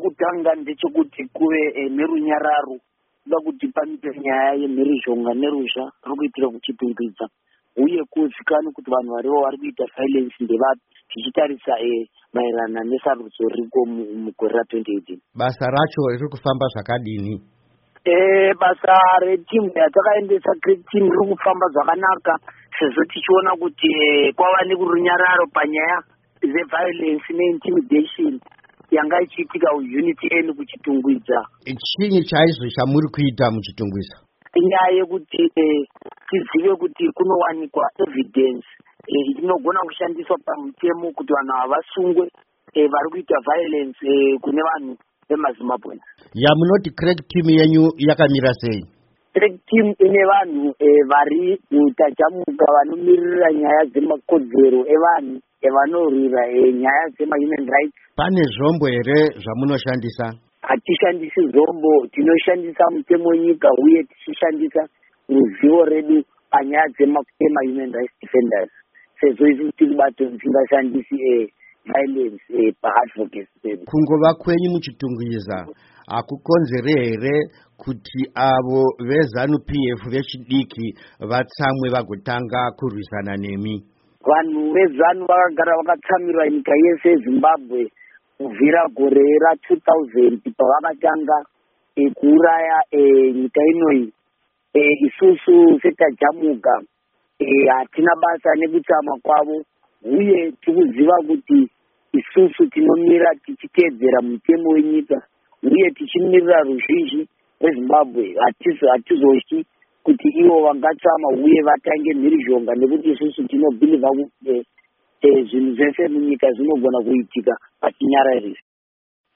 chekutanga ndechekuti kuve nerunyararo, kuda kuti panipe nyaya yemhirizhonga nerusha ruri kuitira kuchipingbidza, uye kuzikanwa kuti vanhu varivo vari kuita violence ndevapi, tichitarisa maererano nesarudzo ririko mugore ra2018. Basa racho riri kufamba zvakadini? Basa retimu yatakaendesa great team riri kufamba zvakanaka, sezvo tichiona kuti kwava nerunyararo panyaya dzeviolence neintimidation yanga ichiitika unity eni kuchitungwidza. Chinyi chaizvo chamuri kuita muchitungwidza? Inyaya yekuti tizive kuti kunowanikwa evidence inogona kushandiswa pamutemo kuti vanhu havasungwe vari kuita violence kune vanhu vemazimbabwe. Yamunoti crack team yenyu yakamira sei? Crack team ine vanhu vari kutajamuka vanomirira nyaya dzemakodzero evanhu evanorwira nyaya dzema-human rights. Pane zvombo here zvamunoshandisa? Hatishandisi zvombo, tinoshandisa mutemo wenyika uye tichishandisa ruzivo redu panyaya dzema-human rights defenders. Sezvo isi tiri bato tisingashandisi violence paadvocacy pedu. Kungova kwenyu muchitungwiza hakukonzere here kuti avo veZANU-PF vechidiki vatsamwe vagotanga kurwisana nemi? Vanhu veZANU vakagara vakatsamirwa nyika yese yeZimbabwe kubvira gore ra2000 pavakatanga kuuraya nyika inoyi. Isusu setajamuka hatina basa nekutsama kwavo, uye tikuziva kuti isusu tinomira tichiteedzera mutemo wenyika uye tichimirira ruzhinji rweZimbabwe. Hatizotyi kuti ivo vangatsama uye vatange mhirizhonga, nekuti isusu tinobhiliva kuti zvinhu zvese munyika zvinogona kuitika patinyararira.